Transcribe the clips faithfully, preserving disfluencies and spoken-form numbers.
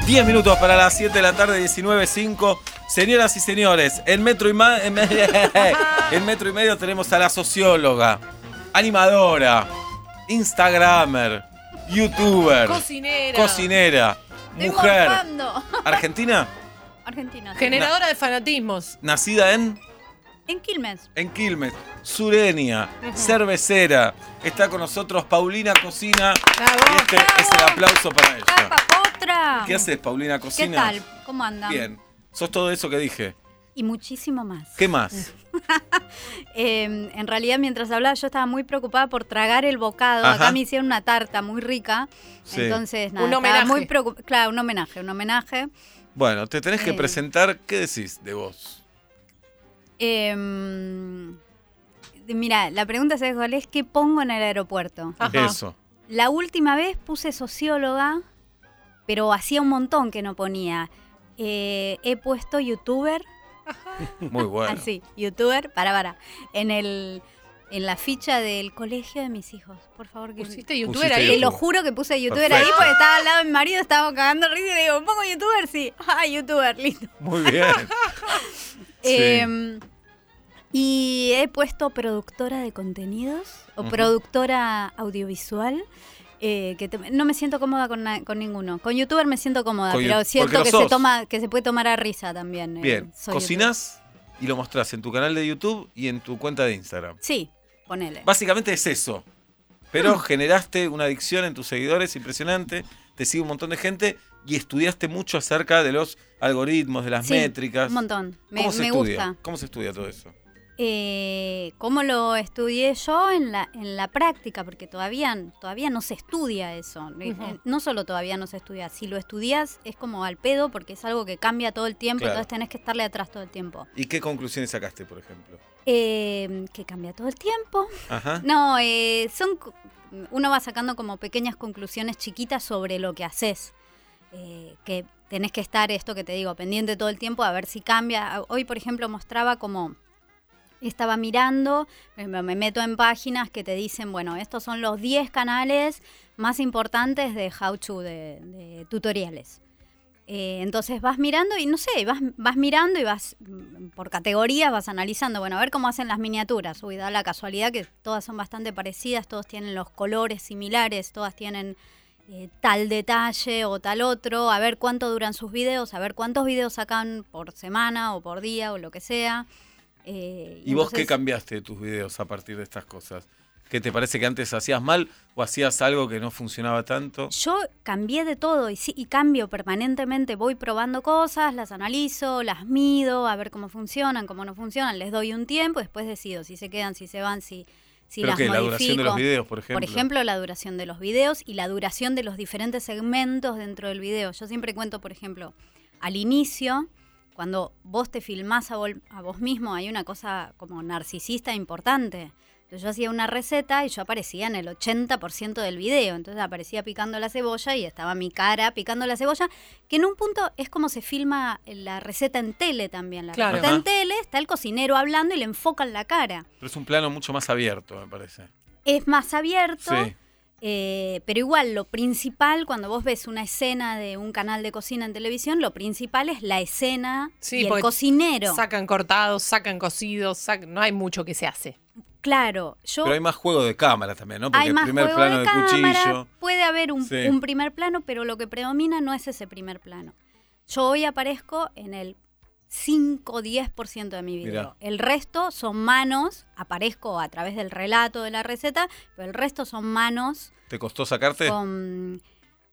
diez minutos para las siete de la tarde, diecinueve cinco. Señoras y señores, en metro y, ma- en metro y medio tenemos a la socióloga, animadora, instagramer, youtuber, Cocinera. cocinera, Estoy mujer, morfando. argentina, Argentina. Generadora de fanatismos. nacida en, En Quilmes. en Quilmes, sureña, cervecera. Está con nosotros Paulina Cocina. Bravo, Y este bravo. es el aplauso para ella. ¡Capa, otra! ¿Qué haces, Paulina ¿Qué Cocina? tal? ¿Cómo andan? Bien. Sos todo eso que dije. Y muchísimo más. ¿Qué más? Eh, en realidad, mientras hablaba, yo estaba muy preocupada por tragar el bocado. Ajá. Acá me hicieron una tarta muy rica. Sí. Entonces, nada, Un estaba homenaje. muy preocupada. Claro, un homenaje, un homenaje. Bueno, te tenés que Eh. presentar. ¿Qué decís de vos? Eh, mira, la pregunta, ¿sabes cuál es? ¿Qué pongo en el aeropuerto? Ajá. Eso. La última vez puse socióloga, pero hacía un montón que no ponía. Eh, he puesto youtuber. Muy bueno. Así, youtuber, para, para. En el en la ficha del colegio de mis hijos. Por favor, que Pusiste youtuber Pusiste ahí. te youtuber. lo juro que puse youtuber Perfecto. ahí porque estaba al lado de mi marido, estábamos cagando risa y le digo, ¿pongo youtuber? Sí. Ah, youtuber, listo. Muy bien. Sí. Eh, y he puesto productora de contenidos o Ujú. productora audiovisual. eh, que te- no me siento cómoda con, na- con ninguno. Con youtuber me siento cómoda, Con pero you- porque siento lo que sos. se toma, que se puede tomar a risa también. eh, Bien. soy Cocinás y lo mostrás en tu canal de YouTube y en tu cuenta de Instagram. youtuber. Sí, ponele. Básicamente es eso. Pero generaste una adicción en tus seguidores impresionante. Te sigue un montón de gente y estudiaste mucho acerca de los algoritmos, de las Sí, métricas. un montón. Me, ¿Cómo se me estudia? gusta. ¿Cómo se estudia todo eso? Eh, ¿Cómo lo estudié yo en la, en la práctica? Porque todavía, todavía no se estudia eso. Eh, Ujú. eh, No solo todavía no se estudia. Si lo estudias es como al pedo porque es algo que cambia todo el tiempo. Claro. Entonces tenés que estarle atrás todo el tiempo. ¿Y qué conclusiones sacaste, por ejemplo? Eh, que cambia todo el tiempo. Ajá. No, eh, son co- uno va sacando como pequeñas conclusiones chiquitas sobre lo que haces. Eh, que tenés que estar, esto que te digo, pendiente todo el tiempo a ver si cambia. Hoy, por ejemplo, mostraba como estaba mirando, me me meto en páginas que te dicen, bueno, estos son los diez canales más importantes de how to, de, de tutoriales. Eh, entonces vas mirando y no sé, vas, vas mirando y vas mm, por categorías, vas analizando, bueno, a ver cómo hacen las miniaturas. Uy, da la casualidad que todas son bastante parecidas, todos tienen los colores similares, todas tienen eh, tal detalle o tal otro, a ver cuánto duran sus videos, a ver cuántos videos sacan por semana o por día o lo que sea. Eh, ¿Y vos qué entonces- cambiaste de tus videos a partir de estas cosas? ¿Qué te parece que antes hacías mal o hacías algo que no funcionaba tanto? Yo cambié de todo y, sí, y cambio permanentemente. Voy probando cosas, las analizo, las mido, a ver cómo funcionan, cómo no funcionan. Les doy un tiempo, después decido si se quedan, si se van, si, si ¿Pero las qué? modifico. ¿La duración de los videos, por ejemplo? Por ejemplo, la duración de los videos y la duración de los diferentes segmentos dentro del video. Yo siempre cuento, por ejemplo, al inicio, cuando vos te filmás a, vol- a vos mismo, hay una cosa como narcisista importante. Entonces yo hacía una receta y yo aparecía en el ochenta por ciento del video. Entonces aparecía picando la cebolla y estaba mi cara picando la cebolla, que en un punto es como se filma la receta en tele también. La Claro. receta Ajá. en tele, está el cocinero hablando y le enfocan la cara. Pero es un plano mucho más abierto, me parece. Es más abierto. Sí. Eh, pero igual, lo principal, cuando vos ves una escena de un canal de cocina en televisión, lo principal es la escena Sí, y el porque cocinero. Sacan cortados, sacan cocidos, sac- no hay mucho que se hace. Claro, yo... Pero hay más juego de cámara también, ¿no? Porque hay el más primer juego plano de de, cámara, cuchillo. puede haber un, Sí. un primer plano, pero lo que predomina no es ese primer plano. Yo hoy aparezco en el cinco o diez por ciento de mi video. Mirá. El resto son manos, aparezco a través del relato de la receta, pero el resto son manos ¿Te costó sacarte? con...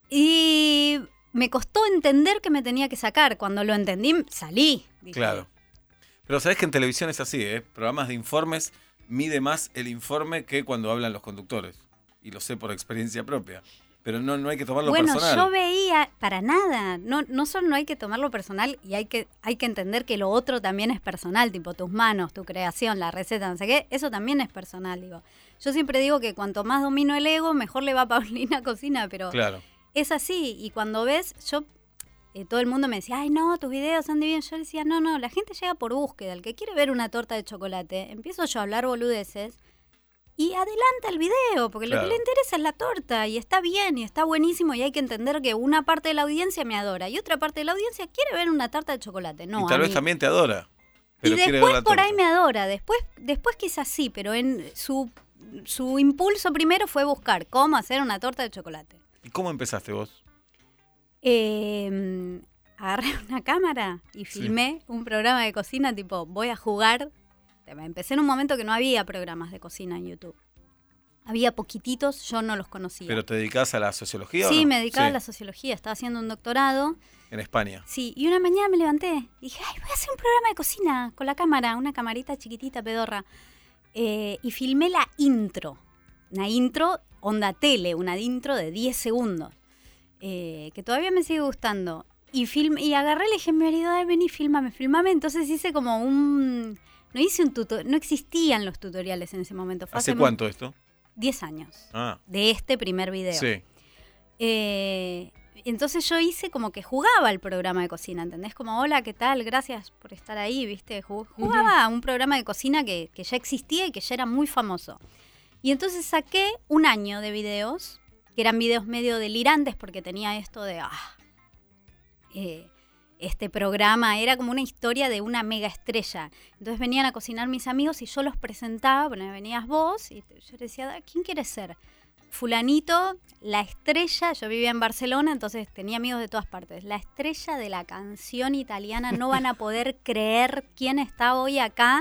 Y me costó entender que me tenía que sacar. Cuando lo entendí, salí. Dije, Claro. Pero sabés que en televisión es así, ¿eh? Programas de informes mide más el informe que cuando hablan los conductores. Y lo sé por experiencia propia. Pero no, no hay que tomarlo Bueno, personal. yo veía, para nada, no, no solo no hay que tomarlo personal y hay que, hay que entender que lo otro también es personal, tipo tus manos, tu creación, la receta, no sé qué, eso también es personal, digo. Yo siempre digo que cuanto más domino el ego, mejor le va a Paulina Cocina, pero Claro. es así. Y cuando ves, yo, eh, todo el mundo me decía, ay no, tus videos son divinos. Yo decía, no, no, la gente llega por búsqueda, el que quiere ver una torta de chocolate, empiezo yo a hablar boludeces y adelanta el video, porque Claro. lo que le interesa es la torta, y está bien, y está buenísimo, y hay que entender que una parte de la audiencia me adora, y otra parte de la audiencia quiere ver una tarta de chocolate. No, y tal a vez mí. también te adora. Y Pero quiere ver después la por ahí torta. me adora, después, después quizás sí, pero en su, su impulso primero fue buscar cómo hacer una torta de chocolate. ¿Y cómo empezaste vos? Eh, agarré una cámara y Sí. filmé un programa de cocina tipo, voy a jugar. Empecé en un momento que no había programas de cocina en YouTube. Había poquititos, yo no los conocía. ¿Pero te dedicás a la sociología o Sí, no? me dedicaba Sí, a la sociología, estaba haciendo un doctorado. en España. Sí, y una mañana me levanté. Dije, ay, voy a hacer un programa de cocina con la cámara, una camarita chiquitita, pedorra. Eh, y filmé la intro. Una intro, onda tele, una intro de diez segundos. Eh, que todavía me sigue gustando. Y, film, y agarré y le dije a mi marido, ay, vení, filmame, filmame. Entonces hice como un... No hice un tutorial, no existían los tutoriales en ese momento. Fue ¿Hace mu- cuánto esto? diez años Ah, de este primer video. sí. Eh, entonces yo hice como que jugaba el programa de cocina, ¿entendés? Como, hola, ¿qué tal? Gracias por estar ahí, ¿viste? Ju- Jugaba a un programa de cocina que, que ya existía y que ya era muy famoso. Y entonces saqué un año de videos, que eran videos medio delirantes porque tenía esto de, ah, eh, este programa era como una historia de una mega estrella. Entonces venían a cocinar mis amigos y yo los presentaba, bueno, venías vos y te- yo le decía, ¿quién quieres ser? Fulanito, la estrella, yo vivía en Barcelona, entonces tenía amigos de todas partes. La estrella de la canción italiana, no van a poder creer quién está hoy acá.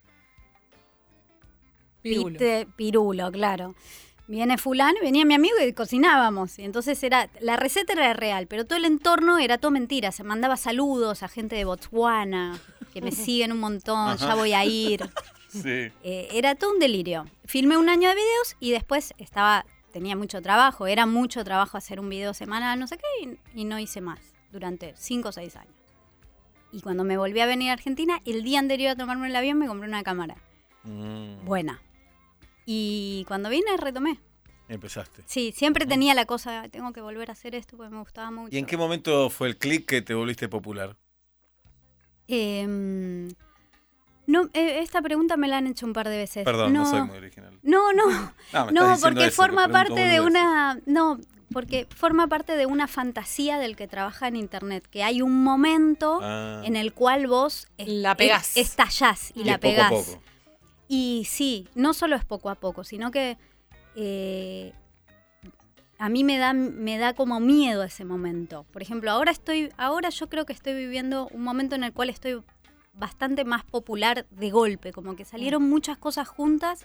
Pirulo. Viste, Pirulo, claro. Viene fulano, y venía mi amigo y cocinábamos. Y entonces era, la receta era real, pero todo el entorno era todo mentira. Se mandaba saludos a gente de Botswana, que me siguen un montón, Ajá. ya voy a ir. Sí. Eh, era todo un delirio. Filmé un año de videos y después estaba, tenía mucho trabajo, era mucho trabajo hacer un video semanal, no sé qué, y, y no hice más durante cinco o seis años. Y cuando me volví a venir a Argentina, el día anterior a tomarme el avión me compré una cámara Mm, buena. Y cuando vine retomé. Empezaste. Sí, siempre tenía la cosa, tengo que volver a hacer esto porque me gustaba mucho. ¿Y en qué momento fue el clic que te volviste popular? Em, no, eh, esta pregunta me la han hecho un par de veces. Perdón, no, soy muy original. No, no. No, me estás No, diciendo porque eso, forma que pregunto parte de boludeces. una... No, porque forma parte de una fantasía del que trabaja en Internet, que hay un momento Ah, en el cual vos es- La pegás. es- estallás y y la es poco a pegás. poco. Y sí, no solo es poco a poco, sino que eh, a mí me da, me da como miedo ese momento. Por ejemplo, ahora estoy, ahora yo creo que estoy viviendo un momento en el cual estoy bastante más popular de golpe, como que salieron muchas cosas juntas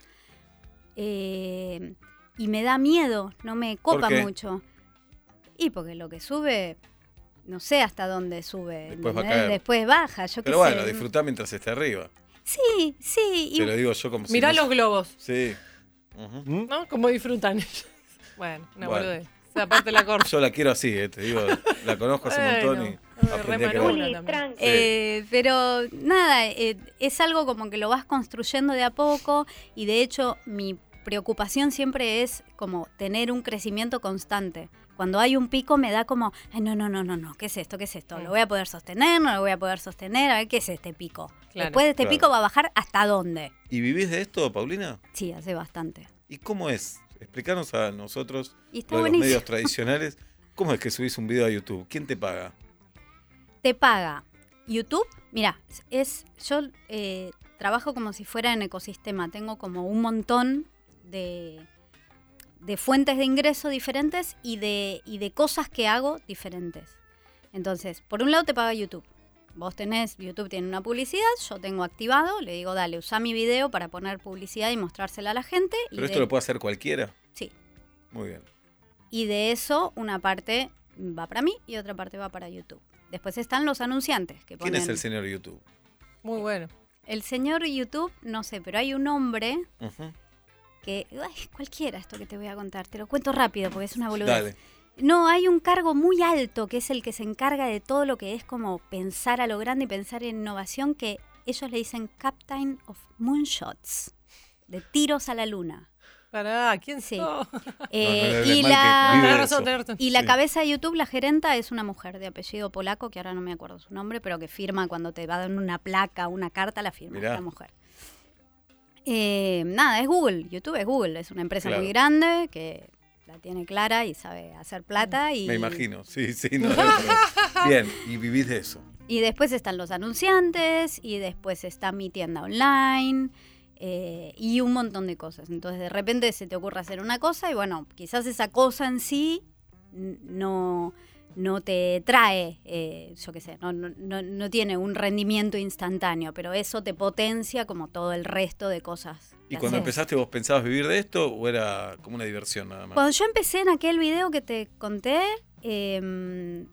eh, y me da miedo, no me copa qué? mucho. Y porque lo que sube, no sé hasta dónde sube, Después va a ¿entendés? caer. Después baja, yo qué Pero bueno, sé. disfrutá mientras esté arriba. Sí, sí. y- Te lo digo yo como si Mirá no- los globos, Sí. Ujú. ¿no? Cómo disfrutan ellos. Bueno, una Bueno. boludez. O sea, aparte la corta. Yo la quiero así, eh, te digo, la conozco hace un montón y Bueno, aprendí a re querer. manuna también. Sí. Eh, pero nada, eh, es algo como que lo vas construyendo de a poco y de hecho mi preocupación siempre es como tener un crecimiento constante. Cuando hay un pico me da como, ay, no, no, no, no, no, ¿qué es esto? ¿Qué es esto? ¿Lo voy a poder sostener? ¿No lo voy a poder sostener? A ver, ¿qué es este pico? Claro. Después de este Claro. pico va a bajar hasta dónde. ¿Y vivís de esto, Paulina? Sí, hace bastante. ¿Y cómo es? Explícanos a nosotros, Y está lo de los buenísimo. medios tradicionales, ¿cómo es que subís un video a YouTube? ¿Quién te paga? Te paga YouTube. Mira, es yo eh, trabajo como si fuera en ecosistema. Tengo como un montón de, de fuentes de ingreso diferentes y de, y de cosas que hago diferentes. Entonces, por un lado te paga YouTube. Vos tenés, YouTube tiene una publicidad, yo tengo activado, le digo, dale, usa mi video para poner publicidad y mostrársela a la gente. Y ¿Pero esto de- lo puede hacer cualquiera? Sí. Muy bien. Y de eso, una parte va para mí y otra parte va para YouTube. Después están los anunciantes que ¿Quién ponen... es el señor YouTube? Muy bueno. El señor YouTube, no sé, pero hay un hombre Ujú. que... Ay, cualquiera esto que te voy a contar. Te lo cuento rápido porque es una boludez. Dale. No, hay un cargo muy alto que es el que se encarga de todo lo que es como pensar a lo grande y pensar en innovación, que ellos le dicen Captain of Moonshots, de tiros a la luna. Pará, ¿quién Sí. sos? Eh, no hables y mal, la, que vive Tenés de razón, eso. tenés razón. y la Sí. cabeza de YouTube, la gerenta, es una mujer de apellido polaco, que ahora no me acuerdo su nombre, pero que firma cuando te va a dar una placa, una carta, la firma Mirá. esta mujer. Eh, nada, es Google. YouTube es Google. Es una empresa Claro. muy grande que la tiene clara y sabe hacer plata. Y, Me imagino, sí, sí. No, no, no. Bien, y vivís de eso. y después están los anunciantes y después está mi tienda online. Eh, y un montón de cosas. Entonces de repente se te ocurre hacer una cosa y bueno, quizás esa cosa en sí n- no, no te trae, eh, yo qué sé, no, no, no, no tiene un rendimiento instantáneo, pero eso te potencia como todo el resto de cosas. ¿Y que cuando haces. empezaste vos pensabas vivir de esto o era como una diversión nada más? Cuando yo empecé en aquel video que te conté, eh,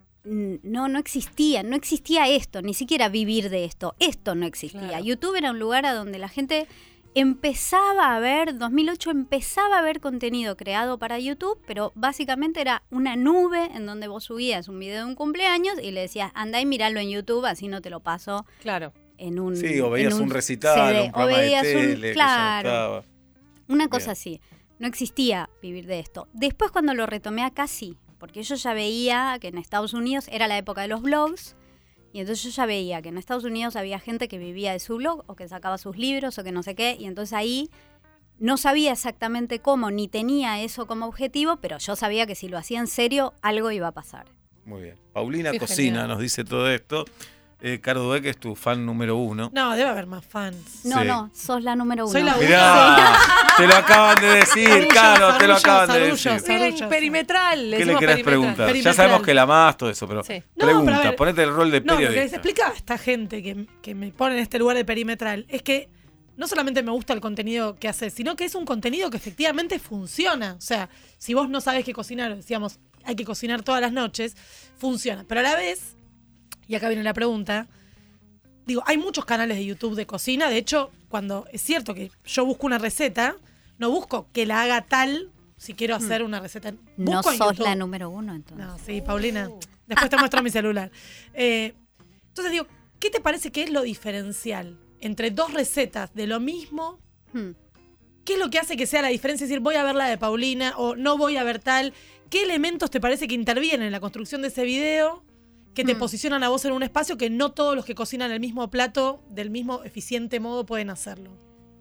no, no existía, no existía esto, ni siquiera vivir de esto, esto no existía. Claro. YouTube era un lugar a donde la gente empezaba a ver, dos mil ocho empezaba a ver contenido creado para YouTube, pero básicamente era una nube en donde vos subías un video de un cumpleaños y le decías, andá y miralo en YouTube, así no te lo paso Claro. en un Sí, o veías en un recital, C D. un programa O veías de un- tele, que ya claro, estaba. una cosa Bien. así. No existía vivir de esto. Después cuando lo retomé acá sí, porque yo ya veía que en Estados Unidos era la época de los blogs, y entonces yo ya veía que en Estados Unidos había gente que vivía de su blog, o que sacaba sus libros, o que no sé qué, y entonces ahí no sabía exactamente cómo, ni tenía eso como objetivo, pero yo sabía que si lo hacía en serio, algo iba a pasar. Muy bien. Paulina Qué Cocina genial. nos dice todo esto. Eh, Caro Dweck es tu fan número uno. No, debe haber más fans. No, Sí. no, sos la número uno. Soy la Mirá, te lo acaban de decir, Sarullo, Caro, te lo sarullo, acaban de sarullo, decir. sarullo. Miren, perimetral. ¿Qué le decimos querés perimetral. preguntar? Ya Perimetral. sabemos que la amás, todo eso, pero Sí. No, pregunta, pero a ver, ponete el rol de No, lo que les periodista. explicaba a esta gente que, que me pone en este lugar de perimetral es que no solamente me gusta el contenido que haces, sino que es un contenido que efectivamente funciona. O sea, si vos no sabés qué cocinar, decíamos, hay que cocinar todas las noches, funciona. Pero a la vez, y acá viene la pregunta, digo, hay muchos canales de YouTube de cocina. De hecho, cuando es cierto que yo busco una receta, no busco que la haga tal si quiero hacer una receta. No Busco en sos YouTube. la número uno, entonces. No, sí, Paulina. Después te muestro mi celular. Eh, entonces digo, ¿qué te parece que es lo diferencial entre dos recetas de lo mismo? Hmm. ¿Qué es lo que hace que sea la diferencia? Es decir, voy a ver la de Paulina o no voy a ver tal. ¿Qué elementos te parece que intervienen en la construcción de ese video que te Hmm. posicionan a vos en un espacio que no todos los que cocinan el mismo plato del mismo eficiente modo pueden hacerlo?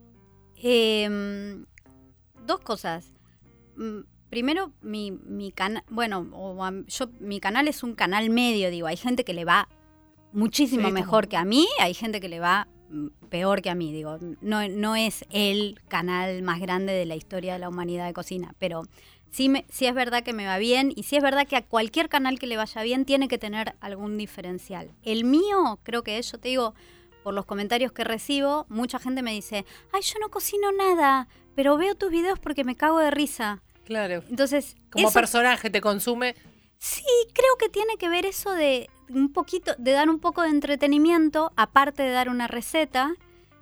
Eh, dos cosas. Mm, Primero, mi, mi canal, bueno, o a- yo, mi canal es un canal medio, digo, hay gente que le va muchísimo Sí, mejor como- que a mí, hay gente que le va mm, peor que a mí, digo, no, no es el canal más grande de la historia de la humanidad de cocina, pero sí, me, sí es verdad que me va bien y sí es verdad que a cualquier canal que le vaya bien tiene que tener algún diferencial. El mío, creo que es, yo te digo, por los comentarios que recibo, mucha gente me dice, ay, yo no cocino nada, pero veo tus videos porque me cago de risa. Claro. Entonces, Como eso, personaje te consume. sí, creo que tiene que ver eso de un poquito, de dar un poco de entretenimiento, aparte de dar una receta,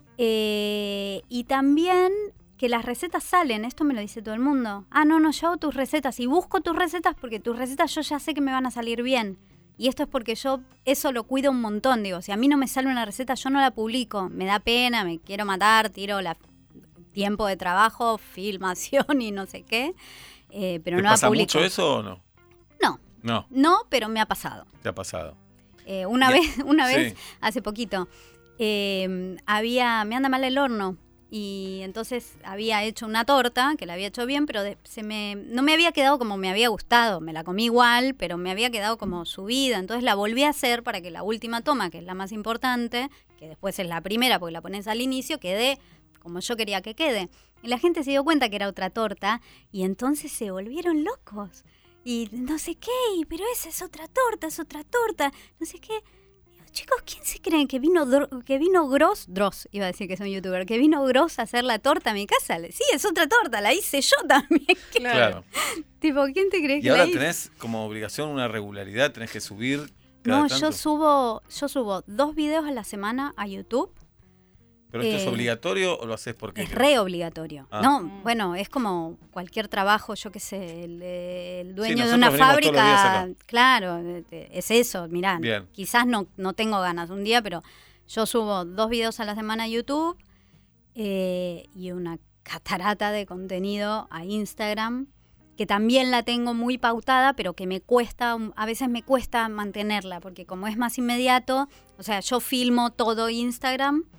eh, y también que las recetas salen, esto me lo dice todo el mundo. Ah, no, no, yo hago tus recetas y busco tus recetas porque tus recetas yo ya sé que me van a salir bien. Y esto es porque yo eso lo cuido un montón, digo, si a mí no me sale una receta, yo no la publico, me da pena, me quiero matar, tiro la tiempo de trabajo, filmación y no sé qué, eh, pero ¿Te no la pasa publico. mucho eso o no? No, No, no, pero me ha pasado. te ha pasado. Eh, una Bien. vez, una vez, Sí. hace poquito, eh, había, me anda mal el horno y entonces había hecho una torta que la había hecho bien, pero de- se me, no me había quedado como me había gustado. Me la comí igual, pero me había quedado como subida. Entonces la volví a hacer para que la última toma, que es la más importante, que después es la primera porque la pones al inicio, quede como yo quería que quede. Y la gente se dio cuenta que era otra torta y entonces se volvieron locos. Y no sé qué, y- pero esa es otra torta, es otra torta, no sé qué. Digo, chicos, ¿quién se creen que vino Dro- que vino Gross? Dross, iba a decir que es un youtuber, que vino Gross a hacer la torta a mi casa. Le- Sí, es otra torta, la hice yo también. ¿Qué- Claro. Tipo, ¿quién te crees Y que ahora la hice? tenés como obligación una regularidad, tenés que subir cada No, tanto. yo subo, yo subo dos videos a la semana a YouTube. ¿Pero esto es eh, obligatorio o lo haces porque Es re obligatorio. Ah. No, bueno, es como cualquier trabajo, yo qué sé, el, el dueño de nosotros una venimos todos los días fábrica, acá. claro, eh, es eso, mirá, Bien. quizás no, no tengo ganas un día, pero yo subo dos videos a la semana a YouTube eh, y una catarata de contenido a Instagram, que también la tengo muy pautada, pero que me cuesta, un- a veces me cuesta mantenerla, porque como es más inmediato, o sea, yo filmo todo Instagram,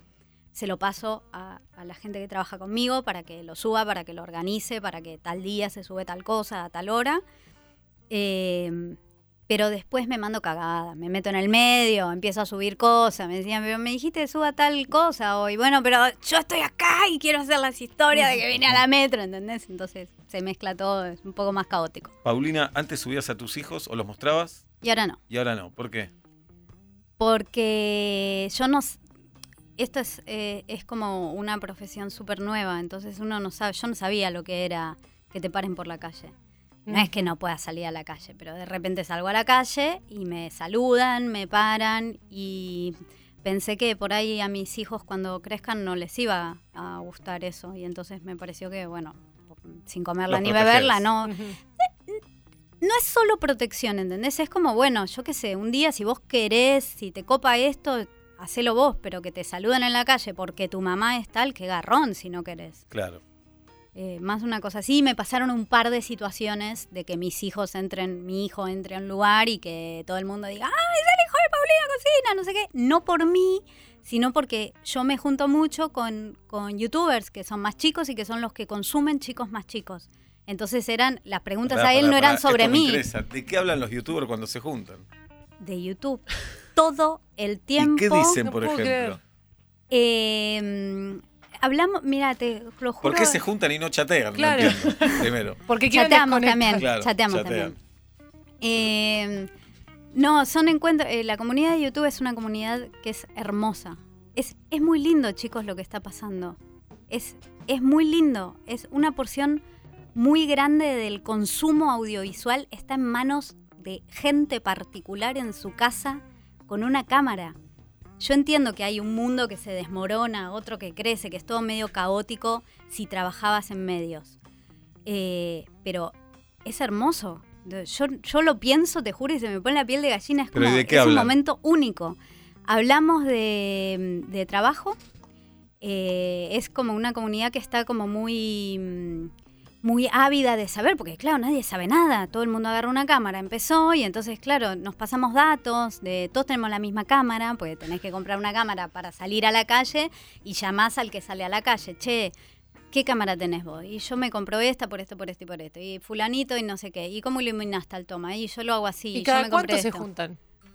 se lo paso a, a la gente que trabaja conmigo para que lo suba, para que lo organice, para que tal día se sube tal cosa a tal hora. Eh, pero después me mando cagada, me meto en el medio, empiezo a subir cosas, me decían, pero me dijiste suba tal cosa hoy. Bueno, pero yo estoy acá y quiero hacer las historias de que vine a la metro, ¿entendés? Entonces se mezcla todo, es un poco más caótico. Paulina, ¿antes subías a tus hijos o los mostrabas? Y ahora no. Y ahora no, ¿por qué? Porque yo no... Esto es, eh, es como una profesión súper nueva, entonces uno no sabe, yo no sabía lo que era que te paren por la calle. No es que no pueda salir a la calle, pero de repente salgo a la calle y me saludan, me paran y pensé que por ahí a mis hijos cuando crezcan no les iba a gustar eso y entonces me pareció que, bueno, sin comerla Los ni protegés. beberla, no... No es solo protección, ¿entendés? Es como, bueno, yo qué sé, un día si vos querés, si te copa esto, hacelo vos, pero que te saluden en la calle porque tu mamá es tal, que garrón si no querés. Claro. Eh, más una cosa así, me pasaron un par de situaciones de que mis hijos entren, mi hijo entre a un lugar y que todo el mundo diga, ¡ah, es el hijo de Paulina Cocina! No sé qué. No por mí, sino porque yo me junto mucho con, con youtubers que son más chicos y que son los que consumen chicos más chicos. Entonces eran, las preguntas Pará, a él pará, no eran pará, sobre esto me mí. interesa. ¿De qué hablan los youtubers cuando se juntan? De YouTube. Todo el tiempo. ¿Y qué dicen, No por puedo ejemplo? Eh, hablamos, mira, te lo juro. ¿Por qué se juntan y no chatean? Claro. No entiendo, primero. Porque quieren Chateamos desconectar. también. Claro, chateamos chatean. también. Eh, no, son encuentros. Eh, la comunidad de YouTube es una comunidad que es hermosa. Es, es muy lindo, chicos, lo que está pasando. Es, es muy lindo. Es una porción muy grande del consumo audiovisual. Está en manos de gente particular en su casa con una cámara. Yo entiendo que hay un mundo que se desmorona, otro que crece, que es todo medio caótico si trabajabas en medios. Eh, pero es hermoso. Yo, yo lo pienso, te juro, y se me pone la piel de gallina. Es ¿Pero como y de qué es un hablan? momento único. Hablamos de, de trabajo. Eh, es como una comunidad que está como muy... muy ávida de saber, porque claro, nadie sabe nada, todo el mundo agarra una cámara, empezó y entonces claro, nos pasamos datos, de todos tenemos la misma cámara, porque tenés que comprar una cámara para salir a la calle y llamás al que sale a la calle, che, ¿qué cámara tenés vos? Y yo me compro esta por esto, por esto y por esto, y fulanito y no sé qué, y cómo iluminaste al toma, y yo lo hago así, ¿Y yo cada me compré cuánto se esto. juntan?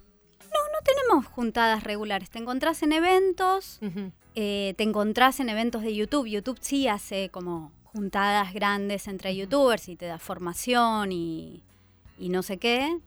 No tenemos juntadas regulares, te encontrás en eventos, Ujú. eh, te encontrás en eventos de YouTube, YouTube sí hace como juntadas grandes entre youtubers y te da formación y, y no sé qué,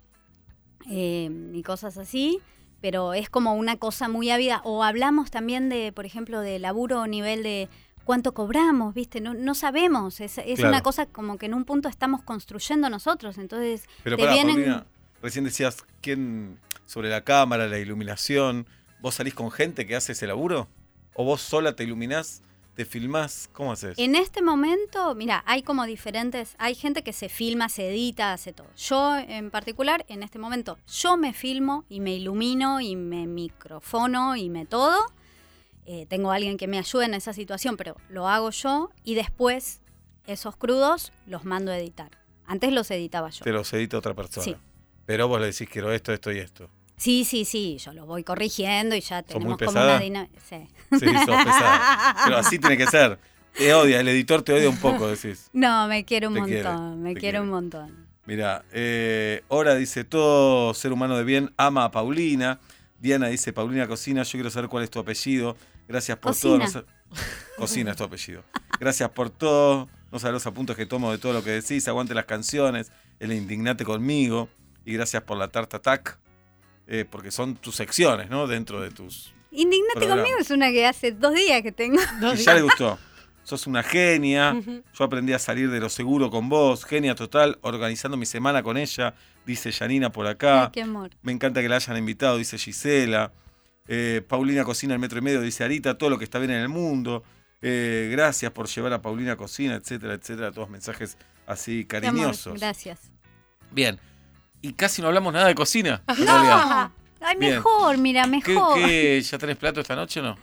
eh, y cosas así, pero es como una cosa muy ávida. O hablamos también de, por ejemplo, de laburo a nivel de cuánto cobramos, ¿viste? No, no sabemos, es, es Claro. una cosa como que en un punto estamos construyendo nosotros, entonces Pero te pará, vienen... Paulina, recién decías quién sobre la cámara, la iluminación. ¿Vos salís con gente que hace ese laburo? ¿O vos sola te iluminás, te filmás? ¿Cómo haces? En este momento, mira, hay como diferentes, hay gente que se filma, se edita, hace todo. Yo en particular, en este momento, yo me filmo y me ilumino y me microfono y me todo. Eh, tengo a alguien que me ayude en esa situación, pero lo hago yo y después esos crudos los mando a editar. Antes los editaba yo. Te los edita otra persona. Sí. Pero vos le decís quiero esto, esto y esto. Sí, sí, sí, yo los voy corrigiendo y ya ¿Sos muy tenemos como pesada? una dinámica. Sí. Sí, sos pesada. Pero así tiene que ser. Te odia, el editor te odia un poco, decís. No, me quiero un Te montón, quiere, me te quiero quiere. un montón. Mira, eh, Ora dice, todo ser humano de bien ama a Paulina. Diana dice, Paulina Cocina, yo quiero saber cuál es tu apellido. Gracias por Cocina. todo. No sa- Cocina es tu apellido. Gracias por todo. No sabes los apuntes que tomo de todo lo que decís. Aguante las canciones. El indignate conmigo. Y gracias por la tarta tac. Eh, porque son tus secciones, ¿no? Dentro de tus... Indignate Programa. conmigo es una que hace dos días que tengo. Dos Y ya le días. gustó. Sos una genia. Ujú. Yo aprendí a salir de lo seguro con vos. Genia total. Organizando mi semana con ella. Dice Janina por acá. Ay, qué amor. Me encanta que la hayan invitado, dice Gisela. Eh, Paulina Cocina el metro y medio, dice Arita. Todo lo que está bien en el mundo. Eh, gracias por llevar a Paulina Cocina, etcétera, etcétera. Todos mensajes así Qué amor, cariñosos. gracias. Bien. Y casi no hablamos nada de cocina. en realidad. No, ay, Bien. mejor, mira, ¿Qué, mejor. qué, ¿Ya tenés plato esta noche o no?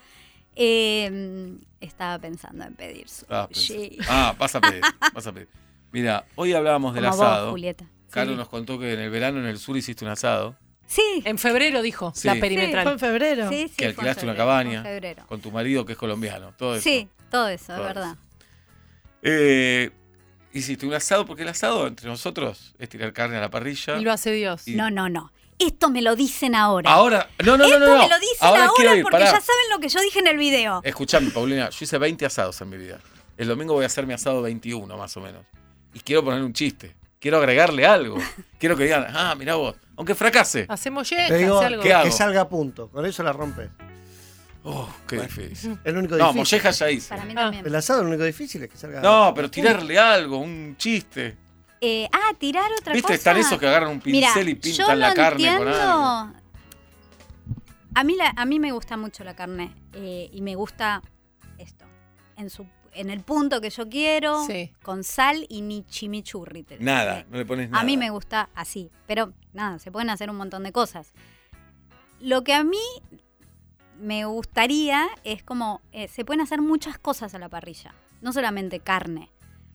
Eh, estaba pensando en pedir sushi. Ah, pensé. Ah, vas a pedir, vas a pedir. Mira, hoy hablábamos del Como vos, asado. Julieta. Caro Sí. nos contó que en el verano en el sur hiciste un asado. Sí. En febrero dijo Sí. la Fue perimetral. en febrero. Sí, sí, que fue en alquilaste una febrero, fue en cabaña febrero. con tu marido que es colombiano. Todo eso. Sí, todo eso, Todo es verdad. Eh, hiciste un asado, porque el asado entre nosotros es tirar carne a la parrilla. Y lo hace Dios. Y- No, no, no. Esto me lo dicen ahora. Ahora, no, no, no, Esto no, no. me lo dicen Ahora ahora, quiero ir, porque pará. ya saben lo que yo dije en el video. Escuchame, Paulina, yo hice veinte asados en mi vida. El domingo voy a hacer mi asado veintiuno, más o menos. Y quiero poner un chiste. Quiero agregarle algo. Quiero que digan, ah, mirá vos. Aunque fracase. Hacemos Te yeca, digo hace algo. ¿qué hago? que salga a punto. Con eso la rompes. Oh, qué difícil. Es lo único No, difícil. molleja ya hice. Para mí Ah. también. El asado lo único difícil es que salga. No, pero tirarle algo, un chiste. Eh, ah, tirar otra ¿Viste? cosa. Están esos que agarran un Mira, pincel y yo pintan la no carne con entiendo. algo. A mí, la, a mí me gusta mucho la carne eh, y me gusta esto. En, su, en el punto que yo quiero, Sí. con sal y ni chimichurri. te- Nada, eh, no le pones nada. A mí me gusta así, pero nada, se pueden hacer un montón de cosas. Lo que a mí me gustaría es como, eh, se pueden hacer muchas cosas a la parrilla, no solamente carne.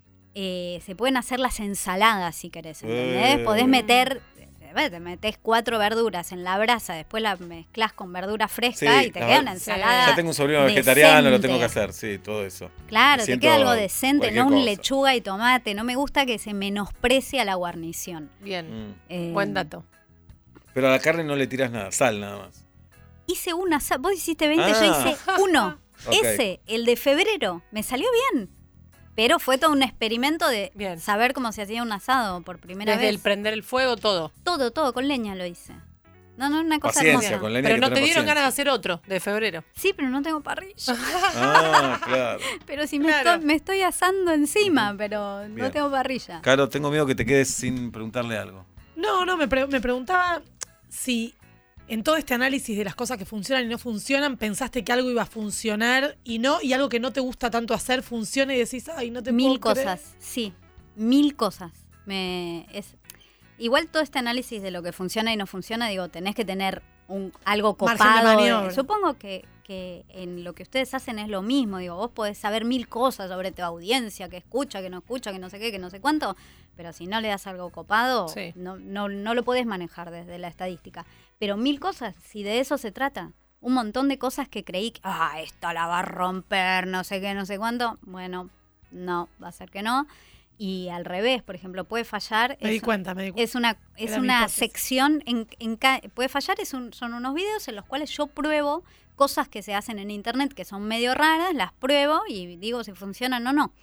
Eh, se pueden hacer las ensaladas si querés, ¿entendés? Eh. Podés meter, eh, te metés cuatro verduras en la brasa, después las mezclás con verdura fresca Sí, y te la queda ver- una Sí. ensalada. Ya tengo un sobrino vegetariano, lo decente. tengo que hacer, sí, todo eso. Claro, te Siento queda algo decente, cualquier no un cosa. lechuga y tomate. No me gusta que se menosprecie a la guarnición. Bien. Mm. Eh, Buen dato. Pero a la carne no le tiras nada, sal nada más. Hice una, sa- vos hiciste veinte, Ah. yo hice uno. Ok. Ese, el de febrero, me salió bien. Pero fue todo un experimento de Bien. saber cómo se hacía un asado por primera Desde vez. el prender el fuego, todo. Todo, todo, con leña lo hice. No, no, una cosa Paciencia, hermosa. con leña Pero hay que no te tener dieron paciencia. ganas de hacer otro, de febrero. Sí, pero no tengo parrilla. Ah, claro. Pero si me, Claro. estoy, me estoy asando encima, pero Bien. no tengo parrilla. Caro, tengo miedo que te quedes sin preguntarle algo. No, no, me, pre- me preguntaba si en todo este análisis de las cosas que funcionan y no funcionan, pensaste que algo iba a funcionar y no, y algo que no te gusta tanto hacer funciona y decís, ay, no te Mil puedo creer. cosas, sí, mil cosas. Me, es, igual todo este análisis de lo que funciona y no funciona, digo, tenés que tener un, algo Margen de copado. maniobra. de- supongo que, que en lo que ustedes hacen es lo mismo, digo, vos podés saber mil cosas sobre tu audiencia, que escucha, que no escucha, que no sé qué, que no sé cuánto, pero si no le das algo copado, Sí. no, no, no lo podés manejar desde la estadística. Pero mil cosas, si de eso se trata. Un montón de cosas que creí que, ah, esto la va a romper, no sé qué, no sé cuánto. Bueno, no, va a ser que no. Y al revés, por ejemplo, puede fallar. Me di es, cuenta, me di cuenta. es una, es Era mi una hipótesis. sección en, en ca- puede fallar, es un, son unos videos en los cuales yo pruebo cosas que se hacen en internet que son medio raras, las pruebo y digo si funcionan o no.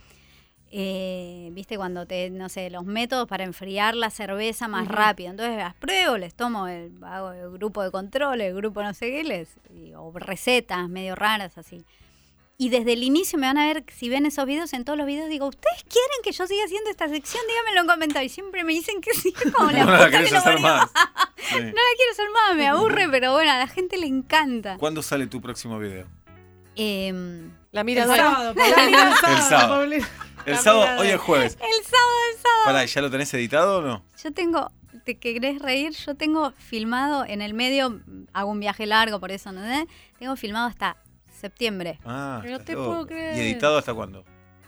Eh, viste cuando te, no sé, los métodos para enfriar la cerveza más Ujú. rápido. Entonces las pruebo, les tomo el, hago el grupo de control, el grupo no sé qué, les, y- o recetas medio raras así. Y desde el inicio me van a ver, si ven esos videos, en todos los videos digo, ¿ustedes quieren que yo siga haciendo esta sección? Díganmelo en comentarios. Y siempre me dicen que sí, como la No puta la que querés lo hacer parió. más. Sí. No la quiero hacer más, me aburre, pero bueno, a la gente le encanta. ¿Cuándo sale tu próximo video? Em, La El miradora. sábado, Paulina, el sábado, sábado. Paulina. El La sábado, mirada. hoy es jueves. el sábado, el sábado. Pará, ¿ya lo tenés editado o no? Yo tengo, ¿te querés reír? Yo tengo filmado en el medio, hago un viaje largo, por eso, ¿no? Tengo filmado hasta septiembre. Ah, No estás te loca. puedo creer. ¿Y editado hasta cuándo?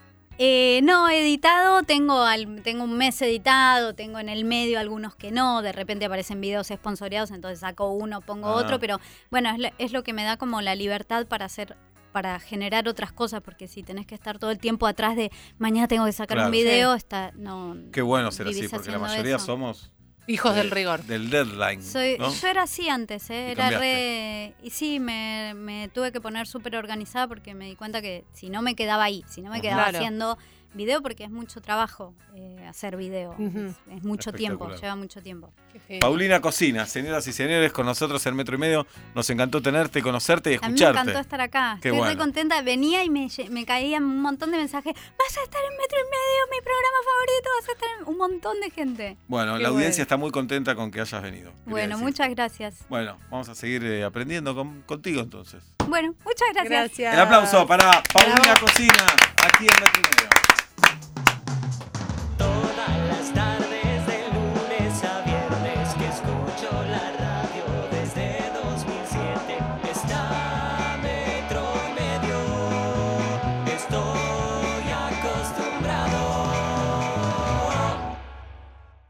Eh, no, editado, tengo, al- tengo un mes editado, tengo en el medio algunos que no, de repente aparecen videos esponsoreados, entonces saco uno, pongo Ah. otro, pero bueno, es, la- es lo que me da como la libertad para hacer, para generar otras cosas, porque si tenés que estar todo el tiempo atrás de mañana tengo que sacar Claro. un video, está, no. Qué bueno ser así, vivís porque la haciendo mayoría eso. somos Hijos de- del rigor. del deadline. Soy, ¿no? Yo era así antes, ¿eh? Y era cambiaste. re... Y sí, me, me tuve que poner súper organizada porque me di cuenta que si no me quedaba ahí, si no me quedaba Claro. haciendo video, porque es mucho trabajo eh, hacer video, Ujú. es, es mucho tiempo, Espectacular. lleva mucho tiempo. Qué genio. Paulina Cocina, señoras y señores, con nosotros en Metro y Medio. Nos encantó tenerte, conocerte y A mí me escucharte. encantó estar acá, Qué estoy bueno. re contenta, venía y me, lle- me caían un montón de mensajes, vas a estar en Metro y Medio, mi programa favorito, vas a estar en... un montón de gente. Bueno, Qué la audiencia bueno. está muy contenta con que hayas venido. quería Bueno, decir. muchas gracias. Bueno, vamos a seguir eh, aprendiendo con- contigo entonces. Bueno, muchas gracias. Gracias. El aplauso para Paulina Bravo. Cocina, aquí en Metro y Medio.